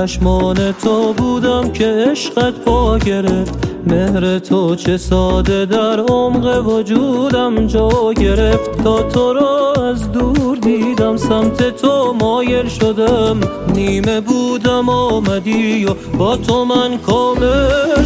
چشمان تو بودم که عشقت پا گرفت. مهر تو چه ساده در عمق وجودم جا گرفت. تا تو را از دور دیدم سمت تو مایل شدم. نیمه بودم آمدی و با تو من کامل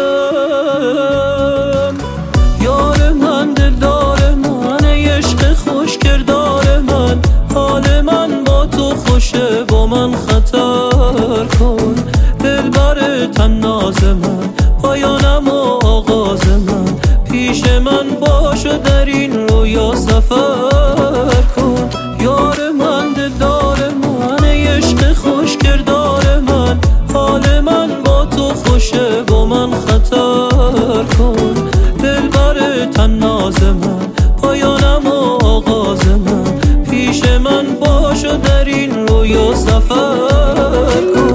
شدم. یار من، دلدار من، عشق خوش کردار من. حال من با تو خوشه، با من خطر کن. دلبر طناز من، پایانم و آغاز من. پیش من باش و در این رویا سفر کن. یار من، دلدار من، عشق خوش کردار من. حال من با تو خوشه، با من خطر کن. دلبر طناز من، پایانم و آغاز من. پیش من باش و در این رویا سفر کن.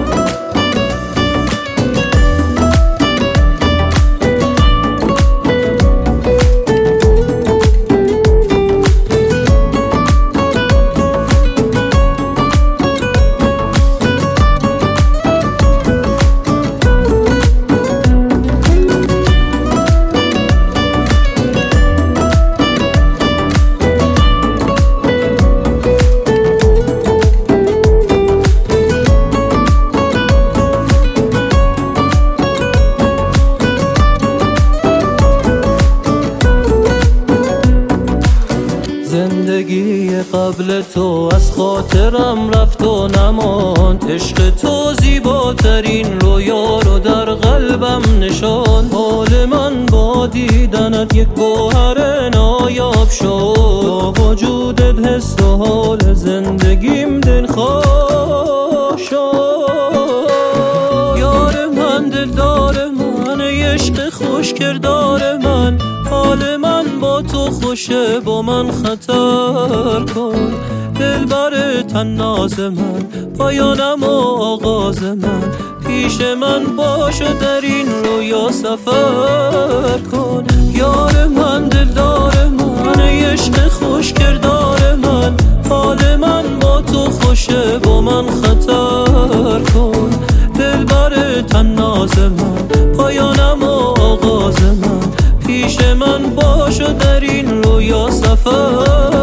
زندگی قبل تو از خاطرم رفت و نماند. عشق تو زیباترین رویا رو در قلبم نشاند. حال من با دیدنت یک گوهر نایاب شد. با وجودت حس و حال زندگیم دلخواه شد. یار من، دلدار من، عشق خوش کردار من. حال من با تو خوشه، با من خطر کن. دلبر طناز من، پایانم و آغاز من. پیش من باش و در این رویا سفر کن. یار من، دلدار من، عشق خوش کردار من. حال من با تو خوشه، با من خطر کن. دلبر طناز من، پایانم و آغاز من. پیش من باش و در این رویا سفر